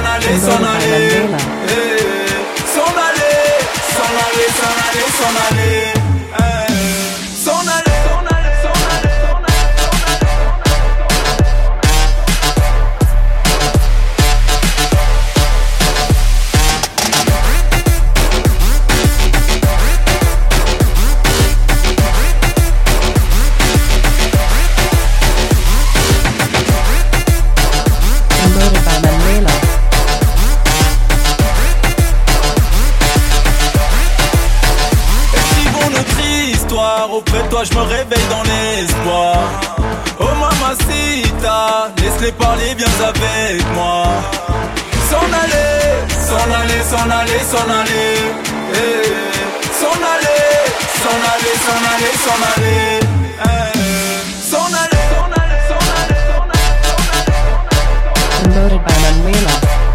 aller, s'en aller. S'en aller, s'en aller, s'en aller, s'en aller. S'en aller. Auprès de toi je me réveille dans l'espoir. Oh mamacita, laisse-les parler, viens avec moi. S'en aller, s'en aller, s'en aller, s'en aller. S'en aller, s'en aller, s'en aller, s'en aller. S'en aller, s'en aller, s'en aller, s'en aller. Promoted by Manuela.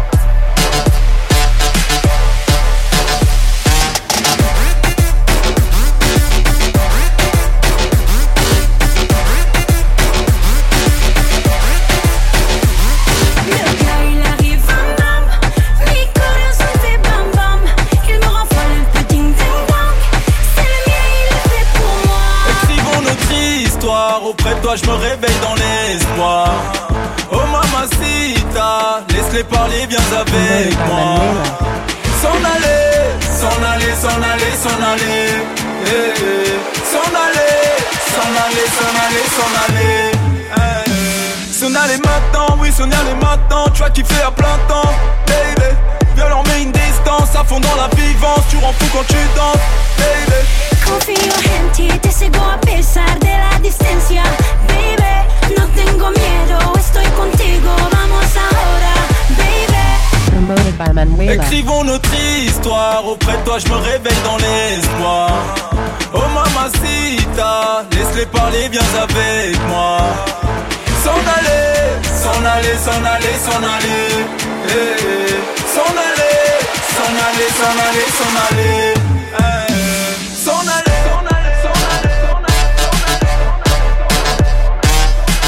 Auprès de toi je me réveille dans l'espoir. Oh mamacita, laisse-les parler, viens avec moi. S'en aller, s'en aller, s'en aller, s'en aller. S'en aller, s'en aller, s'en aller, s'en aller. S'en aller maintenant, oui s'en aller maintenant. Tu vas kiffer à plein temps, baby. Viens leur met une distance, à fond dans la vivance. Tu rends fou quand tu danses, baby. Confío en ti, te sigo a pesar de la distancia. Baby, no tengo miedo, estoy contigo, vamos ahora, baby. Promoted by Manuela. Écrivons notre histoire, auprès de toi je me réveille dans l'espoir. Oh mamacita, laisse-les parler, viens avec moi. S'en aller, s'en aller, s'en aller, s'en aller. S'en aller, s'en aller, s'en aller, s'en aller. S'en aller, s'en aller, s'en aller, s'en aller.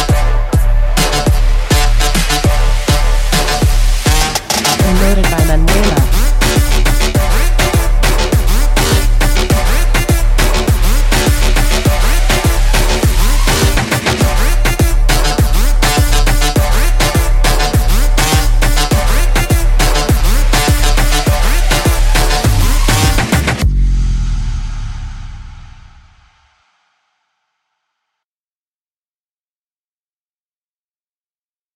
Promoted by Manuela.